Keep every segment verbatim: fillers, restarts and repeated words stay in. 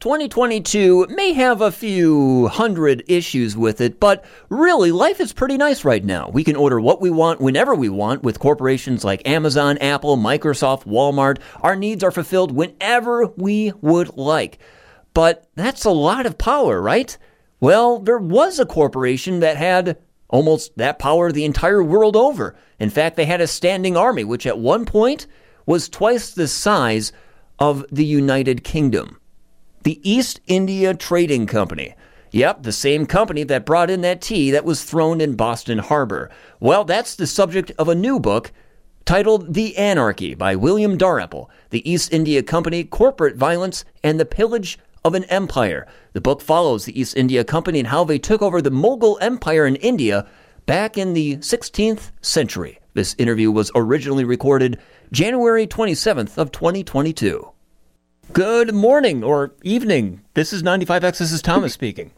twenty twenty-two may have a few hundred issues with it, but really, life is pretty nice right now. We can order what we want whenever we want with corporations like Amazon, Apple, Microsoft, Walmart. Our needs are fulfilled whenever we would like. But that's a lot of power, right? Well, there was a corporation that had almost that power the entire world over. In fact, they had a standing army, which at one point was twice the size of the United Kingdom. The East India Trading Company. Yep, the same company that brought in that tea that was thrown in Boston Harbor. Well, that's the subject of a new book titled The Anarchy by William Dalrymple, The East India Company, Corporate Violence, and the Pillage of an Empire. The book follows the East India Company and how they took over the Mughal Empire in India back in the sixteenth century. This interview was originally recorded January twenty-seventh of twenty twenty-two. Good morning or evening. This is ninety-five X. This is Thomas speaking.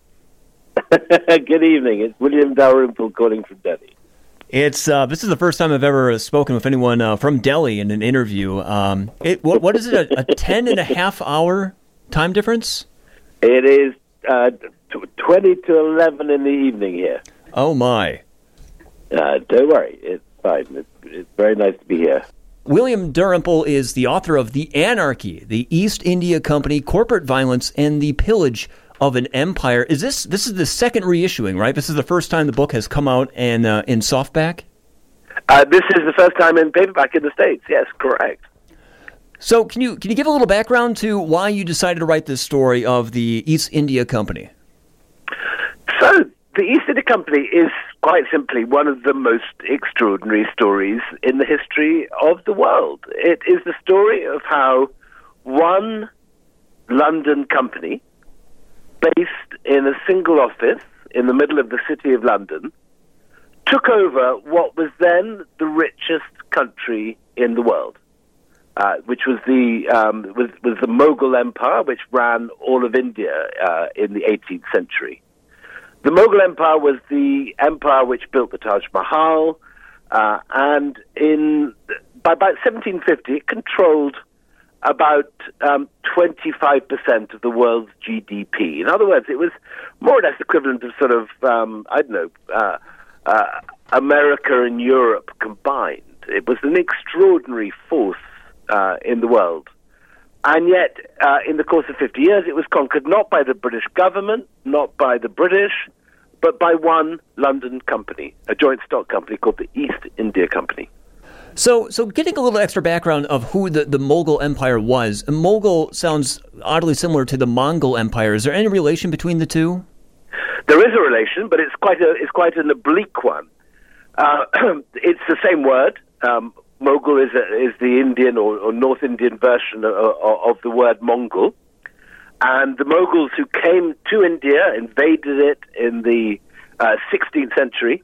Good evening. It's William Dalrymple calling from Delhi. It's uh, this is the first time I've ever spoken with anyone uh, from Delhi in an interview. Um, it, what, what is it? A, a ten and a half hour time difference? It is uh, twenty to eleven in the evening here. Oh my! Uh, don't worry. It's fine. It's, it's very nice to be here. William Dalrymple is the author of The Anarchy, the East India Company, Corporate Violence, and the Pillage of an Empire. Is this this is the second reissuing, right? This is the first time the book has come out in, uh, in softback? Uh, this is the first time in paperback in the States. Yes, correct. So can you can you give a little background to why you decided to write this story of the East India Company? So the East India Company is quite simply one of the most extraordinary stories in the history of the world. It is the story of how one London company, based in a single office in the middle of the city of London, took over what was then the richest country in the world, uh, which was the um, was, was the Mughal Empire, which ran all of India uh, in the eighteenth century. The Mughal Empire was the empire which built the Taj Mahal, uh, and in by about seventeen fifty, it controlled about um, twenty-five percent of the world's G D P. In other words, it was more or less equivalent of sort of, um, I don't know, uh, uh, America and Europe combined. It was an extraordinary force uh, in the world. And yet, uh, in the course of fifty years, it was conquered not by the British government, not by the British, but by one London company, a joint stock company called the East India Company. So, so getting a little extra background of who the, the Mughal Empire was. Mughal sounds oddly similar to the Mongol Empire. Is there any relation between the two? There is a relation, but it's quite a it's quite an oblique one. Uh, it's the same word. Um, Mughal is a, is the Indian or, or North Indian version of, of the word Mongol, and the Mughals who came to India, invaded it in the uh, sixteenth century,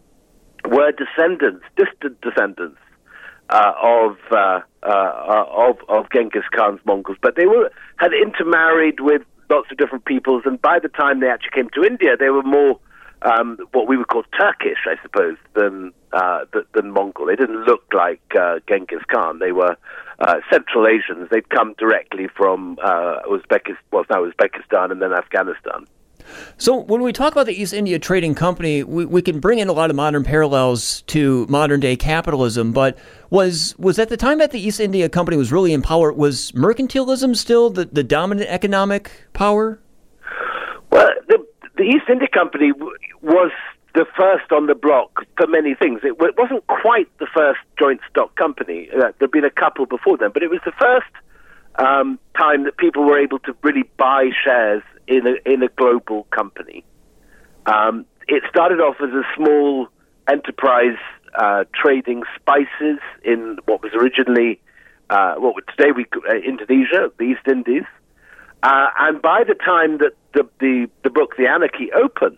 were descendants, distant descendants uh, of, uh, uh, of of Genghis Khan's Mongols, but they were had intermarried with lots of different peoples, and by the time they actually came to India, they were more um, what we would call Turkish, I suppose, than uh, th- than Mongol. They didn't look like uh, Genghis Khan. They were uh, Central Asians. They'd come directly from uh, Uzbekistan, well, now Uzbekistan, and then Afghanistan. So when we talk about the East India Trading Company, we, we can bring in a lot of modern parallels to modern-day capitalism, but was was at the time that the East India Company was really in power, was mercantilism still the, the dominant economic power? Well, the, the East India Company w- was the first on the block for many things. It, w- it wasn't quite the first joint stock company. Uh, there'd been a couple before then, but it was the first um, time that people were able to really buy shares in a, in a global company. Um, it started off as a small enterprise uh, trading spices in what was originally, uh, what would today we uh, Indonesia, the East Indies. Uh, and by the time that the, the, the book The Anarchy opens,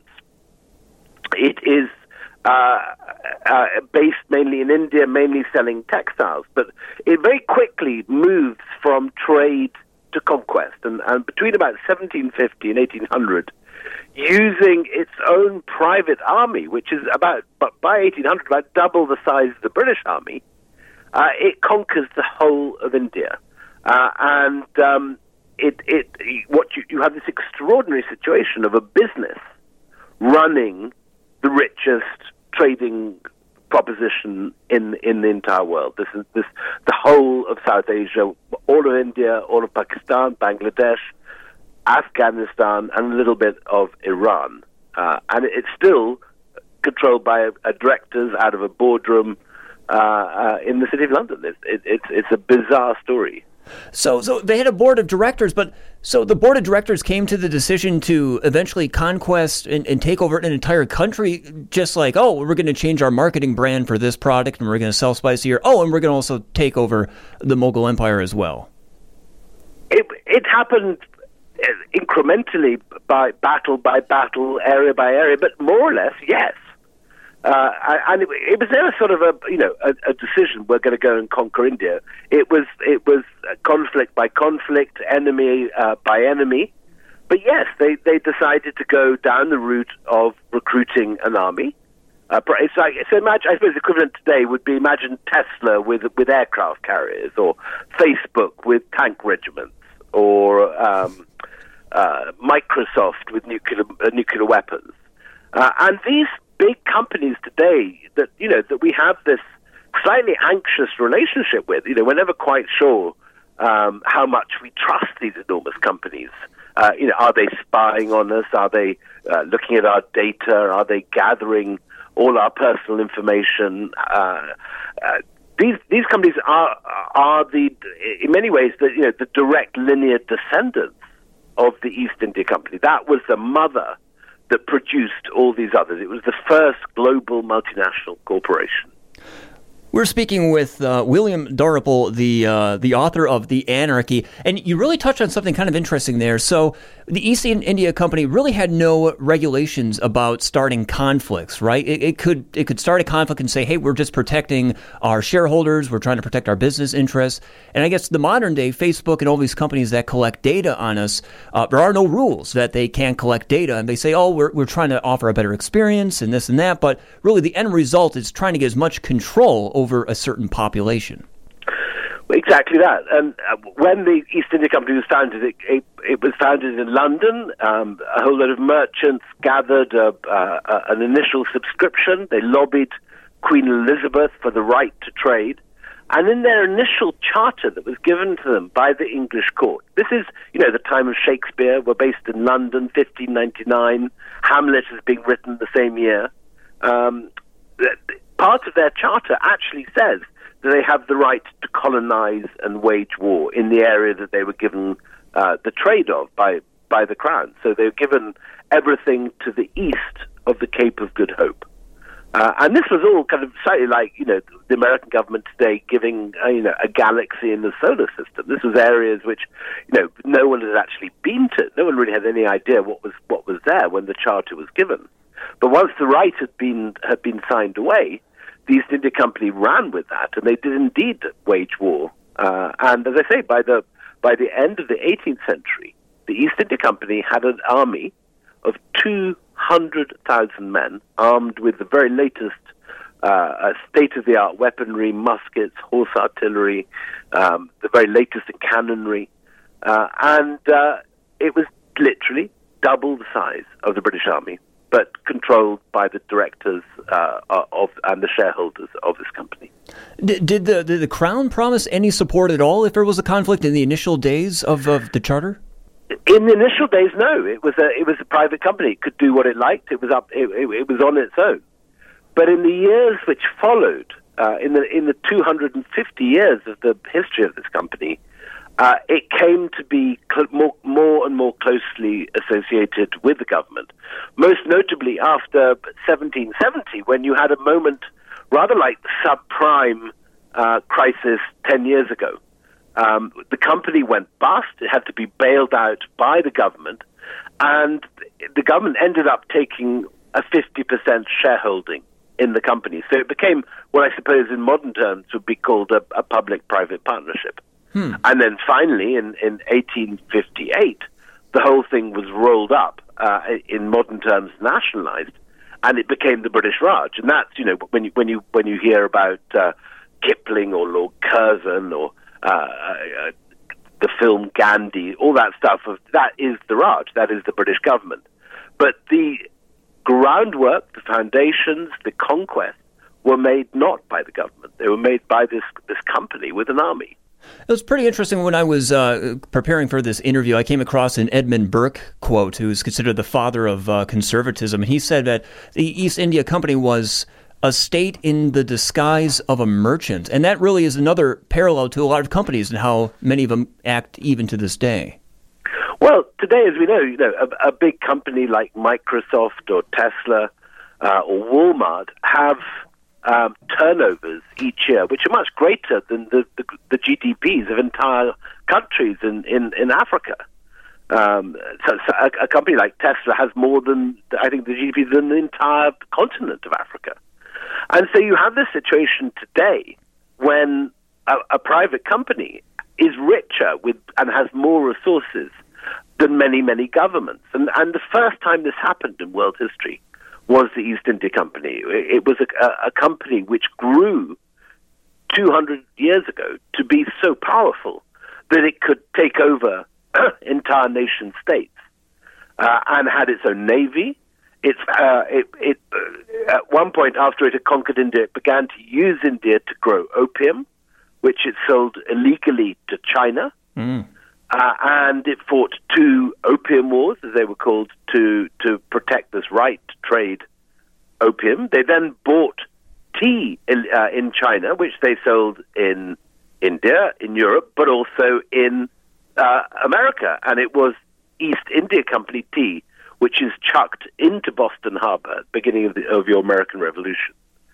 it is uh, uh, based mainly in India, mainly selling textiles. But it very quickly moves from trade to conquest. And, and between about seventeen fifty and eighteen hundred, using its own private army, which is about, but by eighteen hundred, about double the size of the British army, uh, it conquers the whole of India. Uh, and um, it, it, what you, you have this extraordinary situation of a business running the richest trading proposition in in the entire world. This is this the whole of South Asia, all of India, all of Pakistan, Bangladesh, Afghanistan, and a little bit of Iran, uh, and it's still controlled by a, a directors out of a boardroom uh, uh, in the city of London. It's it, it's it's a bizarre story. So, so they had a board of directors, but so the board of directors came to the decision to eventually conquest and, and take over an entire country, just like, oh, we're going to change our marketing brand for this product, and we're going to sell spice here. Oh, and we're going to also take over the Mughal Empire as well. It it happened incrementally, by battle by battle, area by area, but more or less, yes. Uh, and it, it was never sort of a you know a, a decision we're going to go and conquer India. It was it was conflict by conflict, enemy uh, by enemy. But yes, they, they decided to go down the route of recruiting an army. Uh, it's like so. Imagine, I suppose, the equivalent today would be imagine Tesla with with aircraft carriers, or Facebook with tank regiments, or um, uh, Microsoft with nuclear uh, nuclear weapons, uh, and these big companies today that, you know, that we have this slightly anxious relationship with. You know, we're never quite sure um, how much we trust these enormous companies. Uh, you know, are they spying on us? Are they uh, looking at our data? Are they gathering all our personal information? Uh, uh, these these companies are are the, in many ways, the you know the direct linear descendants of the East India Company. That was the mother that produced all these others. It was the first global multinational corporation. We're speaking with uh, William Dalrymple, the uh, the author of The Anarchy, and you really touched on something kind of interesting there. So the East India Company really had no regulations about starting conflicts, right? It, it could it could start a conflict and say, hey, we're just protecting our shareholders, we're trying to protect our business interests. And I guess the modern day, Facebook and all these companies that collect data on us, uh, there are no rules that they can't collect data. And they say, oh, we're we're trying to offer a better experience and this and that. But really the end result is trying to get as much control over over a certain population. Exactly that. And uh, when the East India Company was founded, it, it, it was founded in London. Um, a whole lot of merchants gathered uh, uh, an initial subscription. They lobbied Queen Elizabeth for the right to trade. And in their initial charter that was given to them by the English court, this is, you know, the time of Shakespeare. We're based in London, fifteen ninety-nine. Hamlet is being written the same year. Um, part of their charter actually says that they have the right to colonize and wage war in the area that they were given uh, the trade of by, by the Crown. So they were given everything to the east of the Cape of Good Hope. Uh, and this was all kind of slightly like, you know, the American government today giving, uh, you know, a galaxy in the solar system. This was areas which, you know, no one had actually been to. No one really had any idea what was what was there when the charter was given. But once the right had been had been signed away, the East India Company ran with that, and they did indeed wage war. Uh, and as I say, by the by the end of the eighteenth century, the East India Company had an army of two hundred thousand men, armed with the very latest uh, state-of-the-art weaponry, muskets, horse artillery, um, the very latest in cannonry, uh, and uh, it was literally double the size of the British Army, but controlled by the directors uh, of and the shareholders of this company. Did, did the did the Crown promise any support at all if there was a conflict in the initial days of, of the charter? In the initial days, no. It was a it was a private company. It could do what it liked. It was up. It, it, it was on its own. But in the years which followed, uh, in the in the two hundred fifty years of the history of this company, uh, it came to be cl- more more and more closely associated with the government. Most notably after seventeen seventy, when you had a moment rather like the subprime uh, crisis ten years ago. Um, the company went bust. It had to be bailed out by the government, and the government ended up taking a fifty percent shareholding in the company. So it became what I suppose in modern terms would be called a, a public-private partnership. Hmm. And then finally, in, in eighteen fifty-eight, the whole thing was rolled up, uh, in modern terms nationalized, and it became the British Raj. And that's, you know, when you, when you, when you hear about uh, Kipling or Lord Curzon or Uh, uh, the film Gandhi, all that stuff, of that is the Raj, that is the British government. But the groundwork, the foundations, the conquest were made not by the government. They were made by this, this company with an army. It was pretty interesting when I was uh, preparing for this interview. I came across an Edmund Burke quote, who's considered the father of uh, conservatism. And he said that the East India Company was a state in the disguise of a merchant. And that really is another parallel to a lot of companies and how many of them act even to this day. Well, today, as we know, you know, a, a big company like Microsoft or Tesla uh, or Walmart have um, turnovers each year, which are much greater than the, the, the G D Ps of entire countries in, in, in Africa. Um, so, so a, a company like Tesla has more than, I think, the G D P than the entire continent of Africa. And so you have this situation today when a, a private company is richer with and has more resources than many, many governments. And, and the first time this happened in world history was the East India Company. It was a, a company which grew two hundred years ago to be so powerful that it could take over entire nation states uh, and had its own navy. It's, uh, it, it, uh, at one point after it had conquered India, it began to use India to grow opium, which it sold illegally to China. Mm. Uh, and it fought two opium wars, as they were called, to, to protect this right to trade opium. They then bought tea in, uh, in China, which they sold in India, in Europe, but also in uh, America. And it was East India Company tea, which is chucked into Boston Harbor at the beginning of, the, of your American Revolution.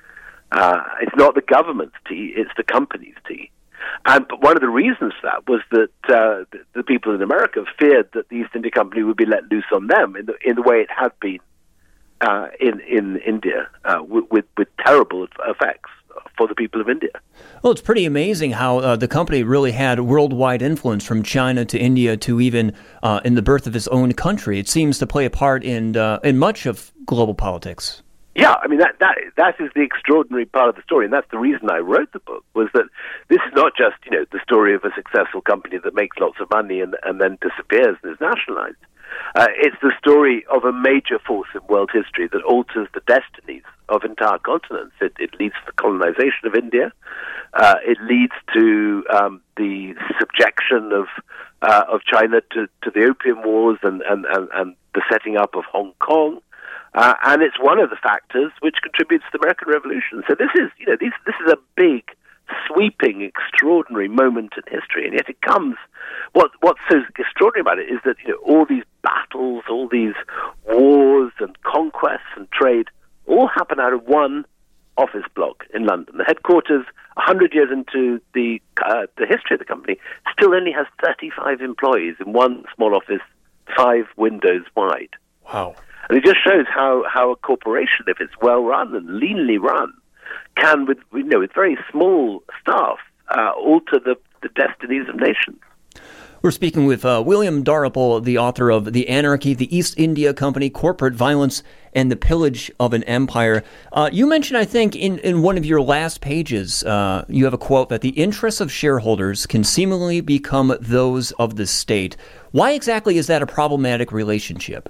Uh, it's not the government's tea, it's the company's tea. And but one of the reasons for that was that uh, the, the people in America feared that the East India Company would be let loose on them in the in the way it had been uh, in in India, uh, with, with with terrible effects for the people of India. Well, it's pretty amazing how uh, the company really had worldwide influence from China to India to even uh, in the birth of its own country. It seems to play a part in uh, in much of global politics. Yeah, I mean, that, that that is the extraordinary part of the story, and that's the reason I wrote the book, was that this is not just, you know, the story of a successful company that makes lots of money and, and then disappears and is nationalized. Uh, it's the story of a major force in world history that alters the destinies of entire continents. It, it leads to the colonization of India. Uh, it leads to um, the subjection of uh, of China to, to the Opium Wars and, and, and, and the setting up of Hong Kong. Uh, and it's one of the factors which contributes to the American Revolution. So this is, you know, this, this is a big, sweeping, extraordinary moment in history, and yet it comes. What what's so extraordinary about it is that, you know, all these battles, all these wars and conquests and trade, all happen out of one office block in London. The headquarters, a hundred years into the uh, the history of the company, still only has thirty-five employees in one small office, five windows wide. Wow. And it just shows how, how a corporation, if it's well run and leanly run, can, with you know, with very small staff, uh, alter the, the destinies of nations. We're speaking with uh, William Dalrymple, the author of The Anarchy, the East India Company, Corporate Violence, and the Pillage of an Empire. Uh, you mentioned, I think, in, in one of your last pages, uh, you have a quote that the interests of shareholders can seemingly become those of the state. Why exactly is that a problematic relationship?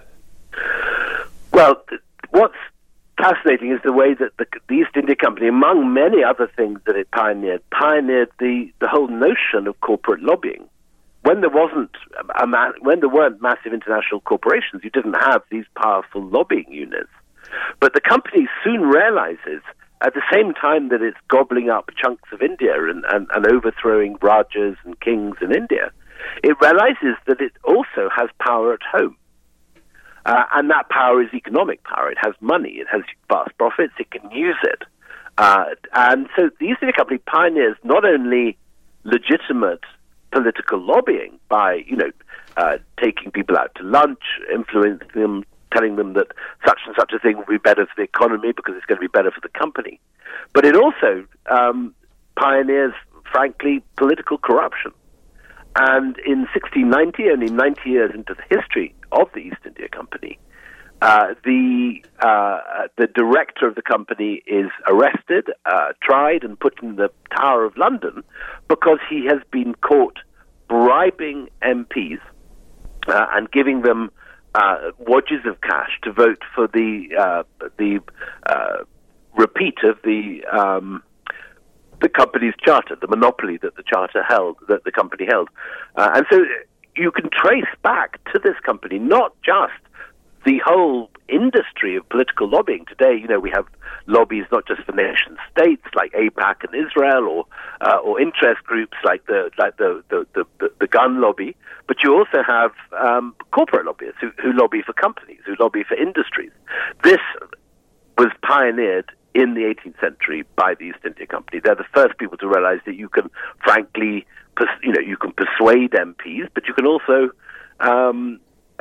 Well, what's fascinating is the way that the, the East India Company, among many other things that it pioneered, pioneered the, the whole notion of corporate lobbying. When there wasn't a ma- when there weren't massive international corporations, you didn't have these powerful lobbying units. But the company soon realizes, at the same time that it's gobbling up chunks of India and, and, and overthrowing rajas and kings in India, it realizes that it also has power at home. Uh, and that power is economic power. It has money. It has vast profits. It can use it. Uh, and so the East India Company pioneers not only legitimate political lobbying by, you know, uh, taking people out to lunch, influencing them, telling them that such and such a thing will be better for the economy because it's going to be better for the company. But it also um, pioneers, frankly, political corruption. And in sixteen ninety, only ninety years into the history of the East India Company, uh, the uh, the director of the company is arrested, uh, tried, and put in the Tower of London because he has been caught bribing M Ps uh, and giving them uh, wadges of cash to vote for the uh, the uh, repeat of the um, the company's charter, the monopoly that the charter held, that the company held, uh, and so you can trace back to this company not just the whole industry of political lobbying. Today, you know, we have lobbies not just for nation states like AIPAC and Israel, or uh, or interest groups like the like the the, the, the gun lobby, but you also have um, corporate lobbyists who, who lobby for companies, who lobby for industries. This was pioneered in the eighteenth century by the East India Company. They're the first people to realize that you can, frankly, pers- you know, you can persuade M Ps, but you can also um,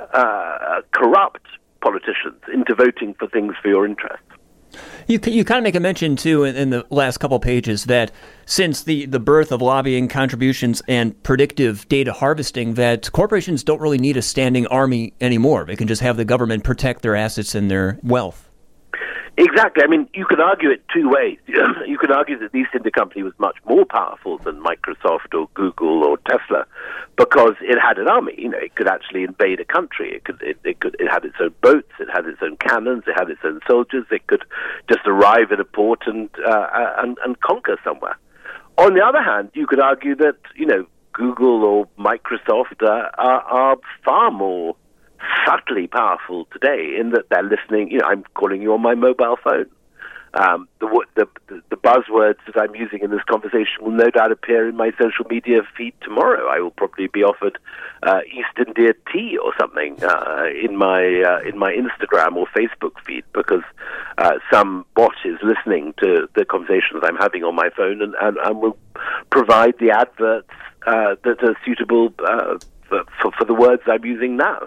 uh, corrupt politicians into voting for things for your interests. You you kind of make a mention, too, in, in the last couple pages that since the, the birth of lobbying contributions and predictive data harvesting, that corporations don't really need a standing army anymore. They can just have the government protect their assets and their wealth. Exactly. I mean, you can argue it two ways. You can argue that the East India Company was much more powerful than Microsoft or Google or Tesla because it had an army. You know, it could actually invade a country. It could. It, it could. It had its own boats. It had its own cannons. It had its own soldiers. It could just arrive at a port and uh, and, and conquer somewhere. On the other hand, you could argue that you know Google or Microsoft uh, are, are far more subtly powerful today in that they're listening. You know, I'm calling you on my mobile phone. Um, the, the the buzzwords that I'm using in this conversation will no doubt appear in my social media feed tomorrow. I will probably be offered uh, East India tea or something uh, in my uh, in my Instagram or Facebook feed because uh, some bot is listening to the conversations I'm having on my phone and, and, and will provide the adverts uh, that are suitable uh, for, for the words I'm using now.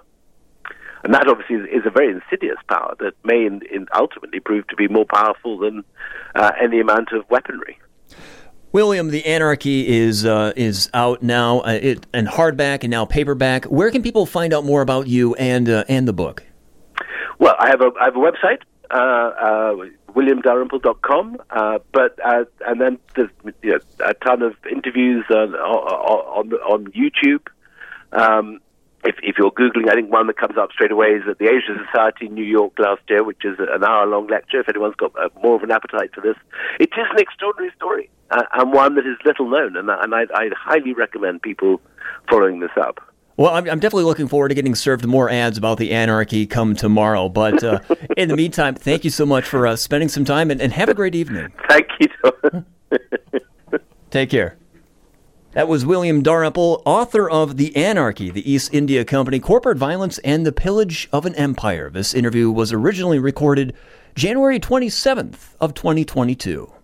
And that obviously is, is a very insidious power that may in, in ultimately prove to be more powerful than uh, any amount of weaponry. William, The Anarchy is uh, is out now, uh, it, and hardback and now paperback. Where can people find out more about you and uh, and the book? Well, I have a I have a website, uh, uh, william dalrymple dot com, uh, but uh, and then there's you know, a ton of interviews on on, on YouTube. Um, If, if you're Googling, I think one that comes up straight away is at the Asia Society in New York last year, which is an hour-long lecture, if anyone's got uh, more of an appetite for this. It is an extraordinary story, uh, and one that is little known, and, and I'd, I'd highly recommend people following this up. Well, I'm, I'm definitely looking forward to getting served more ads about the Anarchy come tomorrow, but uh, in the meantime, thank you so much for uh, spending some time, and, and have a great evening. Thank you, Tom. Take care. That was William Dalrymple, author of The Anarchy, the East India Company, Corporate Violence, and the Pillage of an Empire. This interview was originally recorded January twenty-seventh of twenty twenty-two.